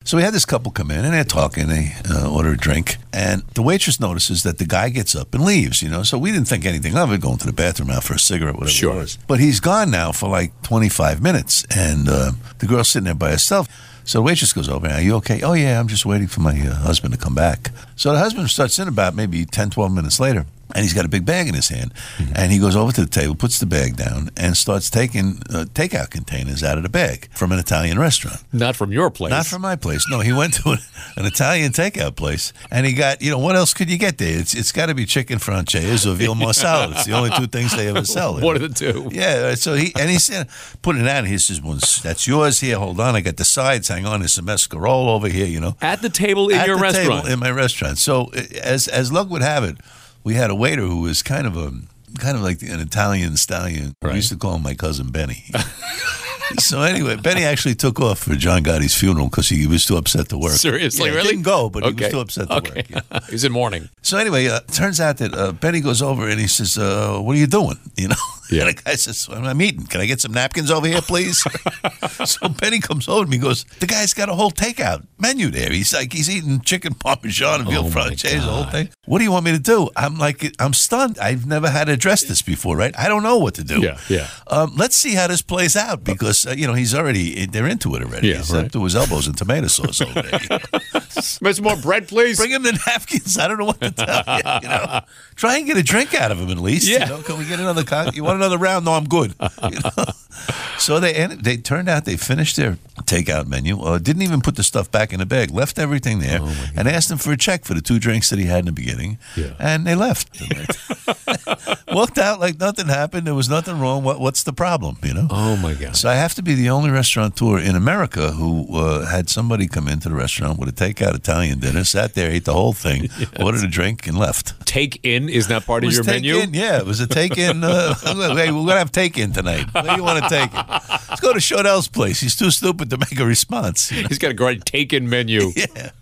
So we had this couple come in, and they're talking. They order a drink, and the waitress notices that the guy gets up and leaves, So we didn't think anything of it, going to the bathroom out for a cigarette, whatever it was. But he's gone now for like 25 minutes, and the girl's sitting there by herself. So the waitress goes over, are you okay? Oh, yeah, I'm just waiting for my husband to come back. So the husband starts in about maybe 10, 12 minutes later, and he's got a big bag in his hand. Mm-hmm. And he goes over to the table, puts the bag down, and starts taking takeout containers out of the bag from an Italian restaurant. Not from your place. Not from my place. No, he went to an Italian takeout place, and he got, what else could you get there? It's got to be chicken franchise or veal marsala. It's the only two things they ever sell. One of the two. Yeah, so he's putting it out, and he says, well, that's yours here. Hold on, I got the sides. Hang on, there's some escarole over here, At the table in your restaurant. Table in my restaurant. So as luck would have it, we had a waiter who was kind of like an Italian stallion. Right. We used to call him my cousin Benny. So anyway, Benny actually took off for John Gotti's funeral because he was too upset to work. Seriously, really? He didn't go, but he was too upset to work. He's in mourning. So anyway, it turns out that Benny goes over and he says, what are you doing? Yeah. And the guy says, I'm eating. Can I get some napkins over here, please? So Benny comes over to me and goes, the guy's got a whole takeout menu there. He's eating chicken parmesan and veal franchise, the whole thing. What do you want me to do? I'm stunned. I've never had to address this before, right? I don't know what to do. Yeah. Let's see how this plays out because, they're into it already. Yeah, He's up to his elbows in tomato sauce over there. Some more bread, please. Bring him the napkins. I don't know what to tell you. Try and get a drink out of him at least. Yeah. Can we get another You want another round? No, I'm good. So they turned out they finished their takeout menu. Didn't even put the stuff back in the bag. Left everything there and asked him for a check for the 2 drinks that he had in the beginning. Yeah. And they left. Walked out like nothing happened. There was nothing wrong. What's the problem? Oh my God. So I have to be the only restaurateur in America who had somebody come into the restaurant with a takeout Italian dinner, sat there, ate the whole thing, ordered a drink, and left. Take in is not part of your menu? Yeah, it was a take in. Hey, we're going to have take in tonight. Where do you want to take it? Let's go to Chaudell's place. He's too stupid to make a response. He's got a great take in menu. Yeah.